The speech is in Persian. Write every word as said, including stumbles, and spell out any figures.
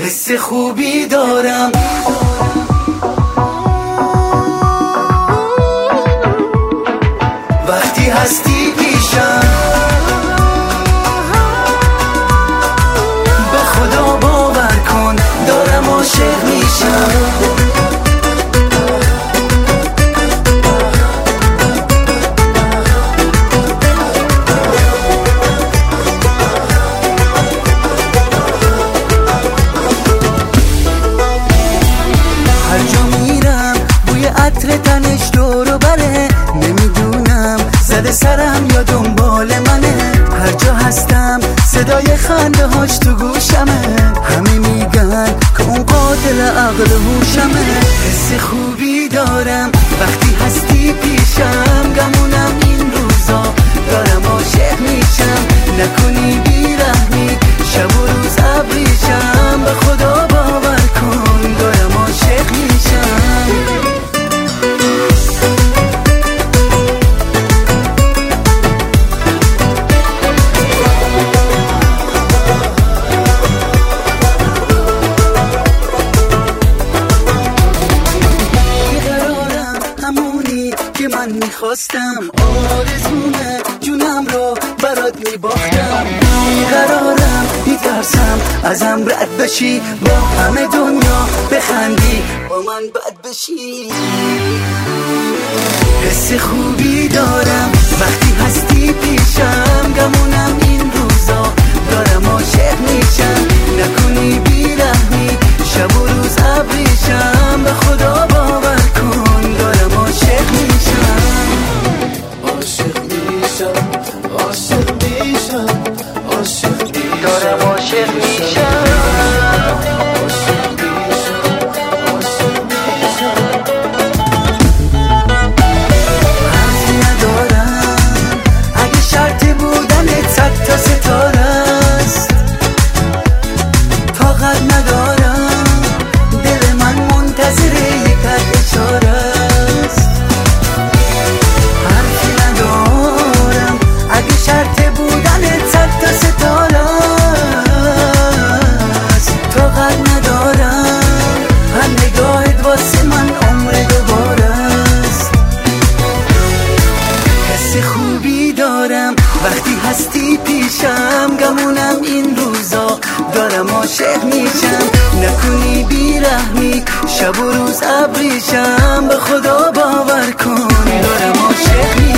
حس خوبی دارم وقتی هستی پیشم، به خدا باور کن دارم عاشق میشم. عطر تنش دورو بره، نمیدونم زده سرم یا دنبال منه. هر جا هستم صدای خنده هاش تو گوشمه، همه میگن که اون قاتل عقل هوشمه. حس خوبی دارم وقتی هستی پیشم، گمونم این روزا دارم عاشق میشم. نکنی بیرحمی شب و روز ابریشم، به خدا باور کن دارم عاشق میشم. که من میخواستم، آرزومه جونم رو برات میباختم. بیقرارم میترسم ازم رد بشی، با همه دنیا بخندی با من بد بشی. حس خوبی دارم وقتی هستی پیشم، گمونم این روزا دارم عاشق میشم. نکنی بیرحمی شب و روز ابریشم، به خدا باور کن دارم عاشق میشم. عاشق میشم عاشق میشم عاشق میشم دارم عاشق میشم. حرفی ندارم اگه شرط بودنت صد تا ستاره است. طاقت ندارم دل من منتظر یک اشاره است. حرفی ندارم اگه شرط بودنت صد تا ستاره است. طاقت ندارم هر نگاهت واسه من عمر دوباره است. حس خوبی دارم وقتی هستی پیشم، گمونم این روزا دارم عاشق میشم. نکنی بیرحمی شب و روز ابریشم، به خدا باور کن دارم عاشق میشم.